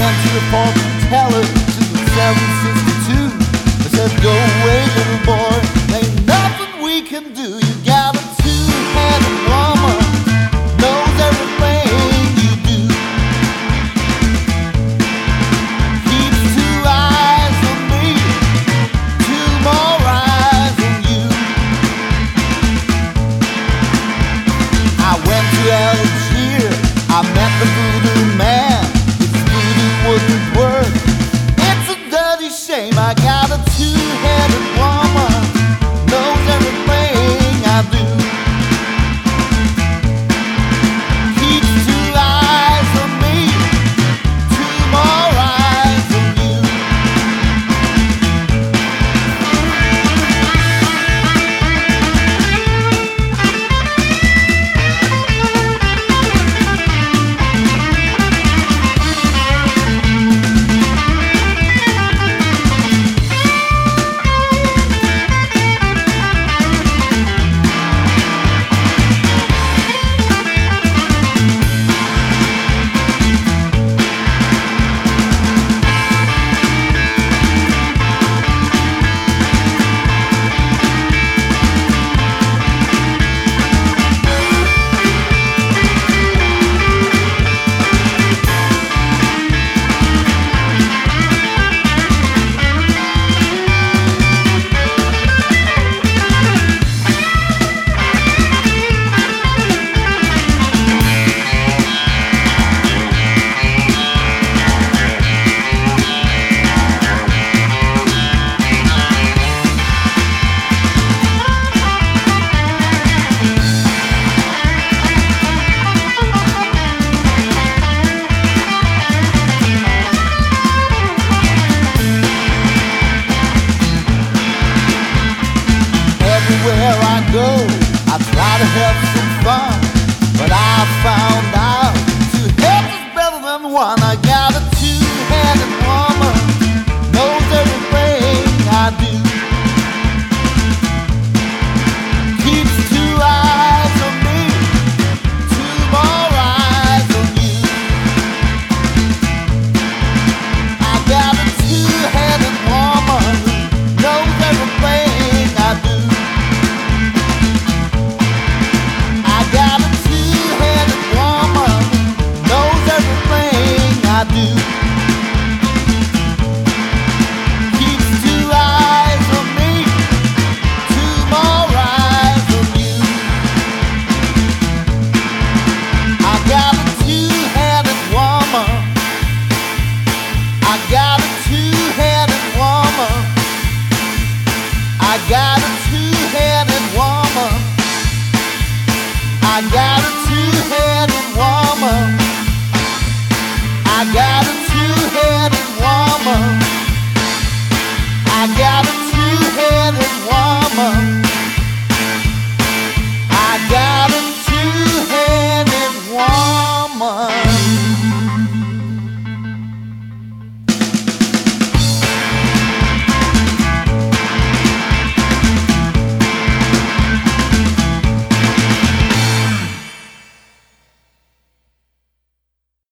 went to the fortune teller to the 762. I said, go away, little boy, ain't nothing we can do. You got a two-headed woman, knows everything you do. Keeps two eyes on me, two more eyes on you. I went to Algiers, I met the voodoo man. His voodoo wouldn't work. It's a dirty shame. I got a two-headed woman, knows everything I do. Keeps two eyes on me, two more eyes on you. Everywhere I go, I try to have some fun, but I found out two heads is better than one. I got a two-headed woman, knows everything I do. Keeps two eyes on me, two more eyes on you. I got a two-headed woman, knows everything I do. I got a two-headed woman, knows everything I do. Keeps two eyes on me, two more eyes on you. I got a two-headed woman. I got a two-headed woman. I got a two-headed woman. I got a two-headed woman. I got a